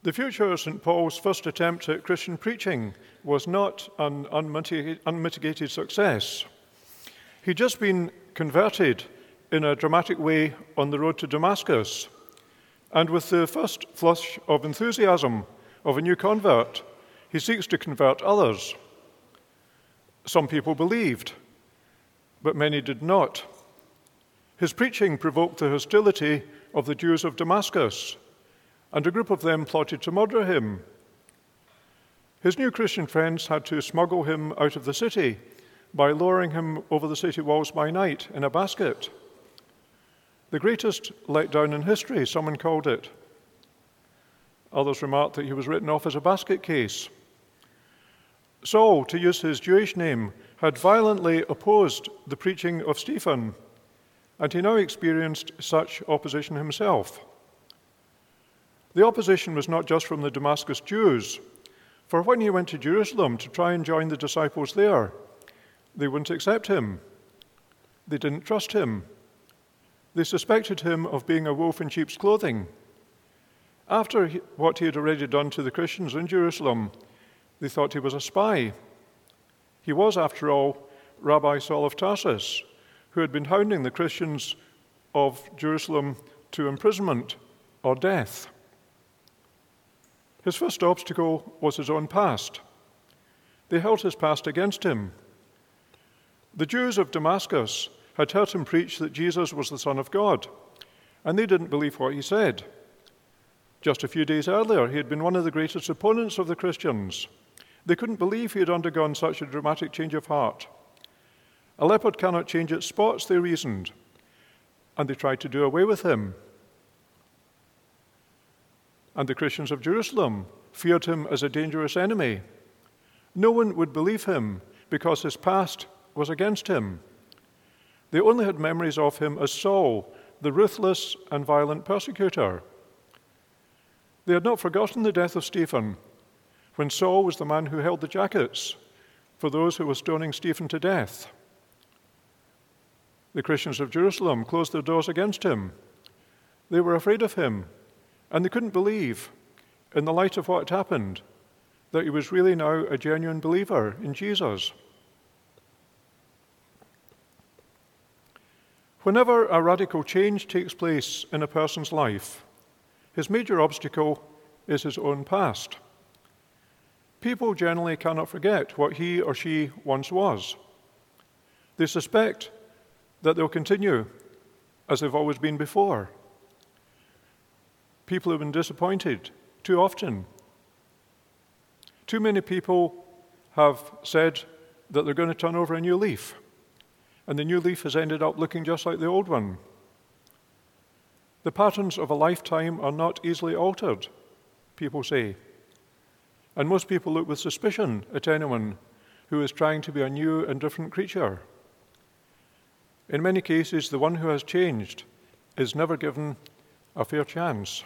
The future of St. Paul's first attempt at Christian preaching was not an unmitigated success. He'd just been converted in a dramatic way on the road to Damascus, and with the first flush of enthusiasm of a new convert, he seeks to convert others. Some people believed, but many did not. His preaching provoked the hostility of the Jews of Damascus, and a group of them plotted to murder him. His new Christian friends had to smuggle him out of the city by lowering him over the city walls by night in a basket. The greatest letdown in history, someone called it. Others remarked that he was written off as a basket case. Saul, to use his Jewish name, had violently opposed the preaching of Stephen, and he now experienced such opposition himself. The opposition was not just from the Damascus Jews, for when he went to Jerusalem to try and join the disciples there, they wouldn't accept him. They didn't trust him. They suspected him of being a wolf in sheep's clothing. After what he had already done to the Christians in Jerusalem, they thought he was a spy. He was, after all, Rabbi Saul of Tarsus, who had been hounding the Christians of Jerusalem to imprisonment or death. His first obstacle was his own past. They held his past against him. The Jews of Damascus had heard him preach that Jesus was the Son of God, and they didn't believe what he said. Just a few days earlier, he had been one of the greatest opponents of the Christians. They couldn't believe he had undergone such a dramatic change of heart. A leopard cannot change its spots, they reasoned, and they tried to do away with him. And the Christians of Jerusalem feared him as a dangerous enemy. No one would believe him because his past was against him. They only had memories of him as Saul, the ruthless and violent persecutor. They had not forgotten the death of Stephen, when Saul was the man who held the jackets for those who were stoning Stephen to death. The Christians of Jerusalem closed their doors against him. They were afraid of him, and they couldn't believe, in the light of what had happened, that he was really now a genuine believer in Jesus. Whenever a radical change takes place in a person's life, his major obstacle is his own past. People generally cannot forget what he or she once was. They suspect that they'll continue as they've always been before. People have been disappointed too often. Too many people have said that they're going to turn over a new leaf, and the new leaf has ended up looking just like the old one. The patterns of a lifetime are not easily altered, people say, and most people look with suspicion at anyone who is trying to be a new and different creature. In many cases, the one who has changed is never given a fair chance.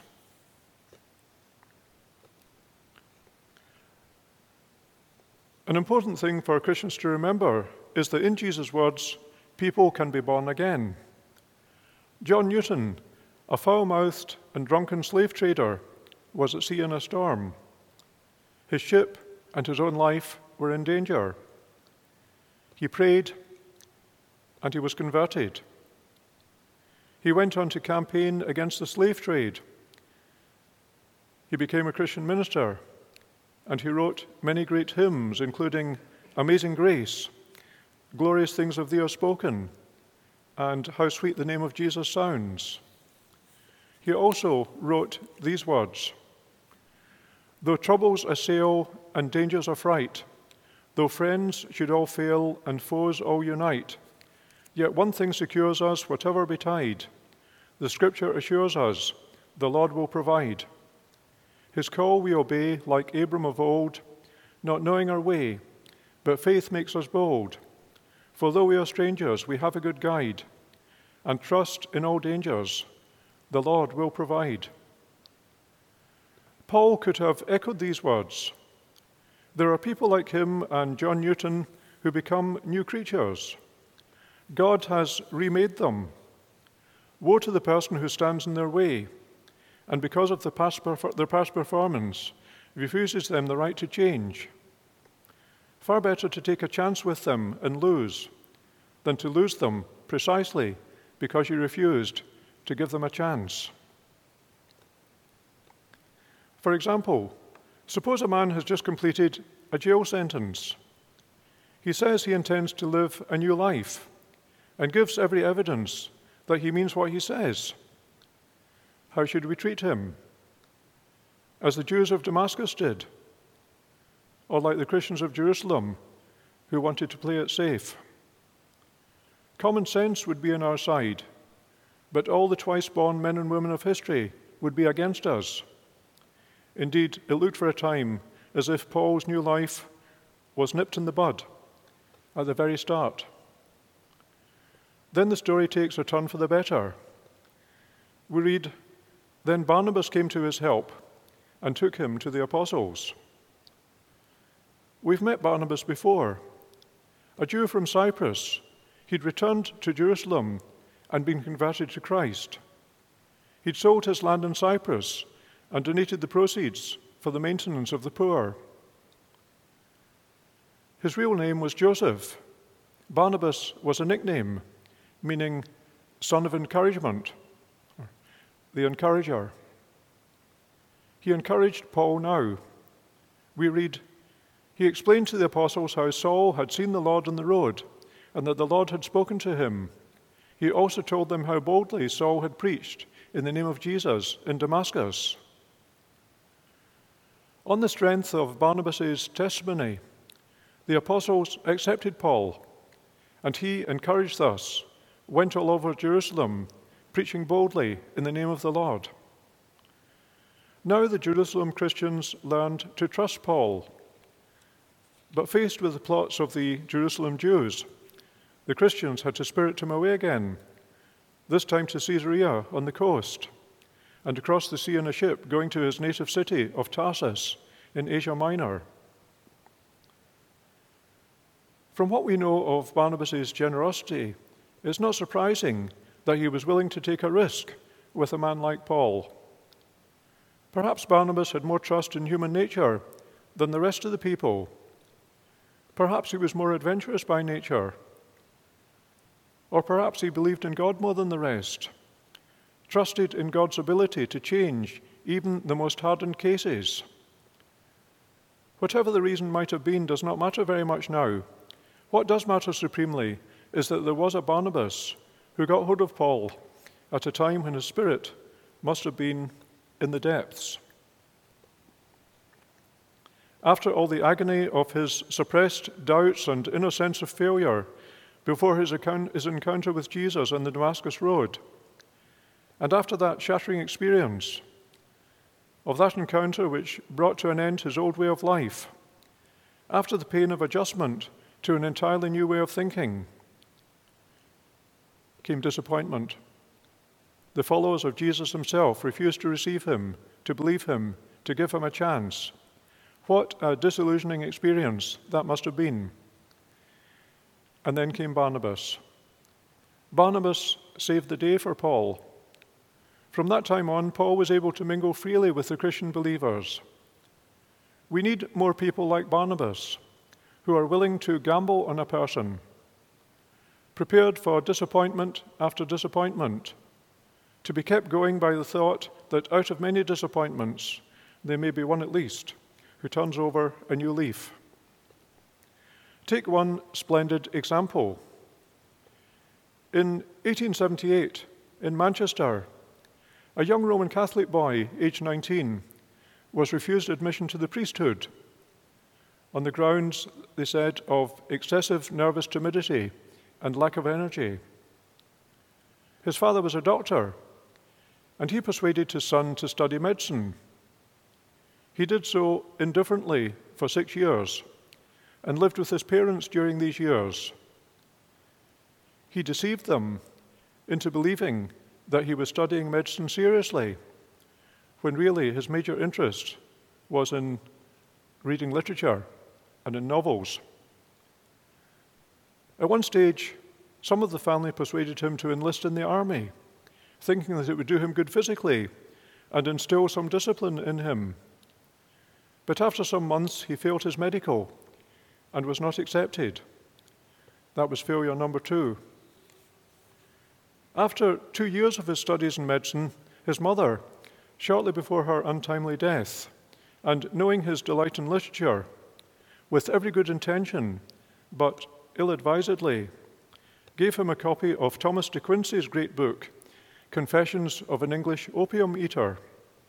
An important thing for Christians to remember is that in Jesus' words, people can be born again. John Newton, a foul-mouthed and drunken slave trader, was at sea in a storm. His ship and his own life were in danger. He prayed, and he was converted. He went on to campaign against the slave trade. He became a Christian minister, and he wrote many great hymns, including Amazing Grace, Glorious Things of Thee Are Spoken, and How Sweet the Name of Jesus Sounds. He also wrote these words: Though troubles assail and dangers affright, though friends should all fail and foes all unite, yet one thing secures us whatever betide. The Scripture assures us the Lord will provide. His call we obey like Abram of old, not knowing our way, but faith makes us bold. For though we are strangers, we have a good guide, and trust in all dangers, the Lord will provide. Paul could have echoed these words. There are people like him and John Newton who become new creatures. God has remade them. Woe to the person who stands in their way. and because of their past performance, refuses them the right to change. Far better to take a chance with them and lose than to lose them precisely because you refused to give them a chance. For example, suppose a man has just completed a jail sentence. He says he intends to live a new life and gives every evidence that he means what he says. How should we treat him? As the Jews of Damascus did, or like the Christians of Jerusalem who wanted to play it safe? Common sense would be on our side, but all the twice-born men and women of history would be against us. Indeed, it looked for a time as if Paul's new life was nipped in the bud at the very start. Then the story takes a turn for the better. We read, "Then Barnabas came to his help and took him to the apostles." We've met Barnabas before. A Jew from Cyprus, he'd returned to Jerusalem and been converted to Christ. He'd sold his land in Cyprus and donated the proceeds for the maintenance of the poor. His real name was Joseph. Barnabas was a nickname, meaning son of encouragement, the encourager. He encouraged Paul now. We read, "He explained to the apostles how Saul had seen the Lord on the road and that the Lord had spoken to him. He also told them how boldly Saul had preached in the name of Jesus in Damascus." On the strength of Barnabas' testimony, the apostles accepted Paul, and he, encouraged thus, went all over Jerusalem, preaching boldly in the name of the Lord. Now the Jerusalem Christians learned to trust Paul, but faced with the plots of the Jerusalem Jews, the Christians had to spirit him away again, this time to Caesarea on the coast, and across the sea in a ship going to his native city of Tarsus in Asia Minor. From what we know of Barnabas' generosity, it's not surprising that he was willing to take a risk with a man like Paul. Perhaps Barnabas had more trust in human nature than the rest of the people. Perhaps he was more adventurous by nature. Or perhaps he believed in God more than the rest, trusted in God's ability to change even the most hardened cases. Whatever the reason might have been does not matter very much now. What does matter supremely is that there was a Barnabas who got hold of Paul at a time when his spirit must have been in the depths. After all the agony of his suppressed doubts and inner sense of failure before his encounter with Jesus on the Damascus Road, and after that shattering experience of that encounter which brought to an end his old way of life, after the pain of adjustment to an entirely new way of thinking, came disappointment. The followers of Jesus himself refused to receive him, to believe him, to give him a chance. What a disillusioning experience that must have been. And then came Barnabas. Barnabas saved the day for Paul. From that time on, Paul was able to mingle freely with the Christian believers. We need more people like Barnabas, who are willing to gamble on a person, prepared for disappointment after disappointment, to be kept going by the thought that out of many disappointments, there may be one at least who turns over a new leaf. Take one splendid example. In 1878, in Manchester, a young Roman Catholic boy, aged 19, was refused admission to the priesthood on the grounds, they said, of excessive nervous timidity and lack of energy. His father was a doctor, and he persuaded his son to study medicine. He did so indifferently for 6 years and lived with his parents during these years. He deceived them into believing that he was studying medicine seriously, when really his major interest was in reading literature and in novels. At one stage, some of the family persuaded him to enlist in the army, thinking that it would do him good physically and instill some discipline in him. But after some months, he failed his medical and was not accepted. That was failure number 2. After 2 years of his studies in medicine, his mother, shortly before her untimely death, and knowing his delight in literature, with every good intention, but ill-advisedly, gave him a copy of Thomas de Quincey's great book, Confessions of an English Opium Eater.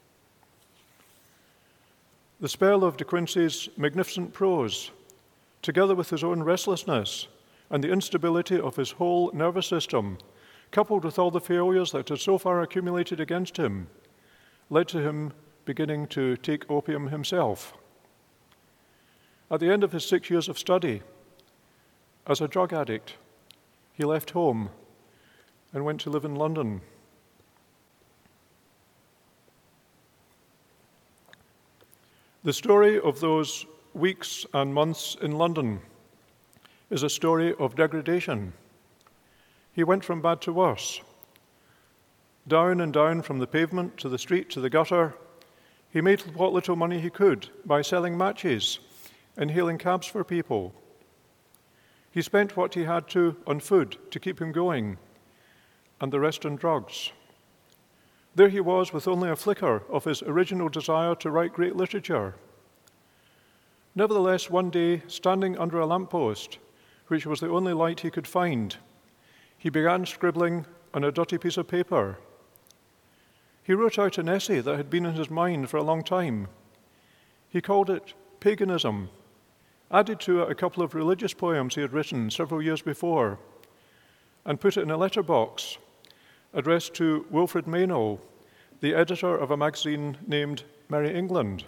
The spell of de Quincey's magnificent prose, together with his own restlessness and the instability of his whole nervous system, coupled with all the failures that had so far accumulated against him, led to him beginning to take opium himself. At the end of his 6 years of study, as a drug addict, he left home and went to live in London. The story of those weeks and months in London is a story of degradation. He went from bad to worse. Down and down from the pavement to the street to the gutter, he made what little money he could by selling matches and hailing cabs for people. He spent what he had to on food to keep him going, and the rest on drugs. There he was with only a flicker of his original desire to write great literature. Nevertheless, one day, standing under a lamppost, which was the only light he could find, he began scribbling on a dirty piece of paper. He wrote out an essay that had been in his mind for a long time. He called it Paganism, added to it a couple of religious poems he had written several years before, and put it in a letterbox addressed to Wilfred Meynell, the editor of a magazine named Merry England.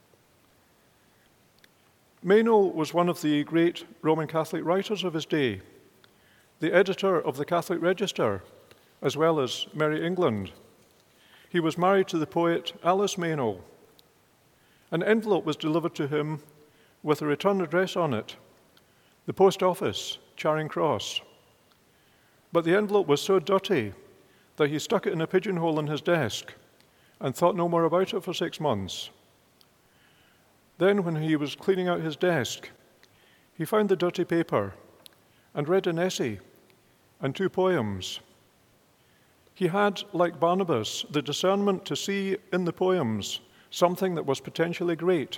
Meynell was one of the great Roman Catholic writers of his day, the editor of the Catholic Register, as well as Merry England. He was married to the poet Alice Meynell. An envelope was delivered to him with a return address on it, the post office, Charing Cross. But the envelope was so dirty that he stuck it in a pigeonhole in his desk and thought no more about it for 6 months. Then, when he was cleaning out his desk, he found the dirty paper and read an essay and 2 poems. He had, like Barnabas, the discernment to see in the poems something that was potentially great.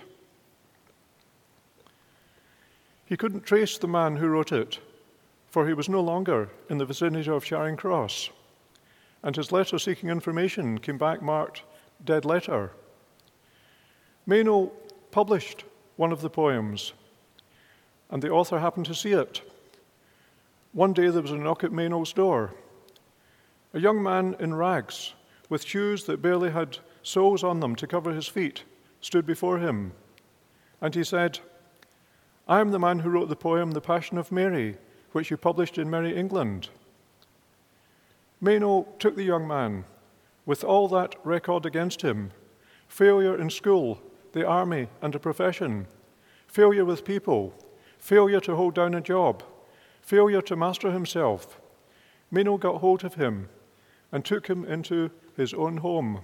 He couldn't trace the man who wrote it, for he was no longer in the vicinity of Charing Cross, and his letter seeking information came back marked dead letter. Meynell published one of the poems, and the author happened to see it. One day there was a knock at Meynell's door. A young man in rags, with shoes that barely had soles on them to cover his feet, stood before him, and he said, "I am the man who wrote the poem The Passion of Mary, which you published in Merry England." Meynell took the young man, with all that record against him, failure in school, the army, and a profession, failure with people, failure to hold down a job, failure to master himself. Meynell got hold of him and took him into his own home.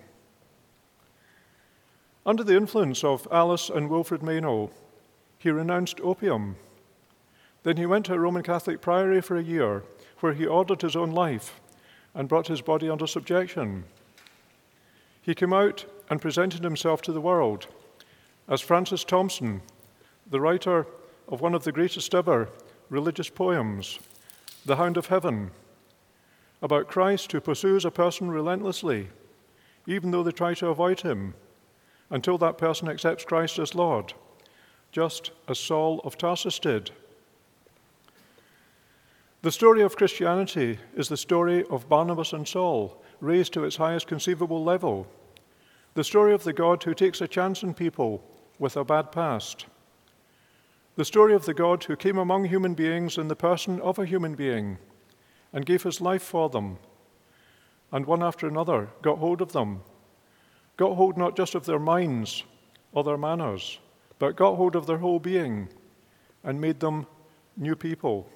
Under the influence of Alice and Wilfred Meynell, he renounced opium. Then he went to a Roman Catholic priory for a year, where he ordered his own life and brought his body under subjection. He came out and presented himself to the world as Francis Thompson, the writer of one of the greatest ever religious poems, The Hound of Heaven, about Christ who pursues a person relentlessly, even though they try to avoid him, until that person accepts Christ as Lord, just as Saul of Tarsus did. The story of Christianity is the story of Barnabas and Saul, raised to its highest conceivable level, the story of the God who takes a chance on people with a bad past, the story of the God who came among human beings in the person of a human being and gave his life for them, and one after another got hold of them, got hold not just of their minds or their manners, but got hold of their whole being and made them new people.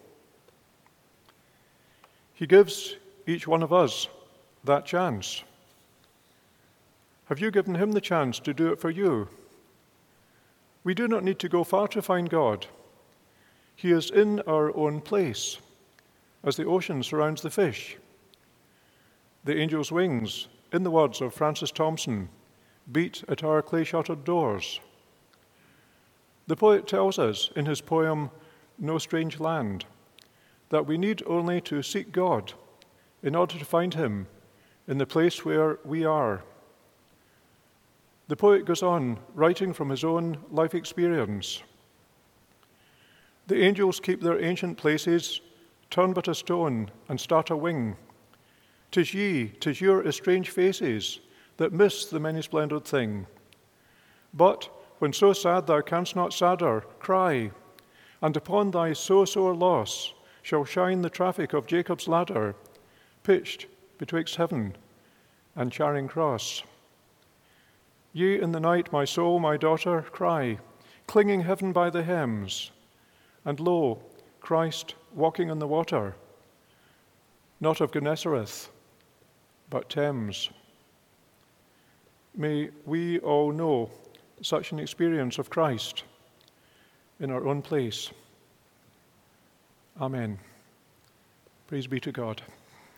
He gives each one of us that chance. Have you given him the chance to do it for you? We do not need to go far to find God. He is in our own place, as the ocean surrounds the fish. The angel's wings, in the words of Francis Thompson, beat at our clay-shuttered doors. The poet tells us in his poem, No Strange Land, that we need only to seek God in order to find him in the place where we are. The poet goes on, writing from his own life experience. The angels keep their ancient places, turn but a stone and start a wing. 'Tis ye, 'tis your estranged faces that miss the many-splendoured thing. But when so sad thou canst not sadder, cry, and upon thy so sore loss shall shine the traffic of Jacob's ladder, pitched betwixt heaven and Charing Cross. Ye in the night, my soul, my daughter, cry, clinging heaven by the hems, and lo, Christ walking on the water, not of Gennesareth, but Thames. May we all know such an experience of Christ in our own place. Amen. Praise be to God.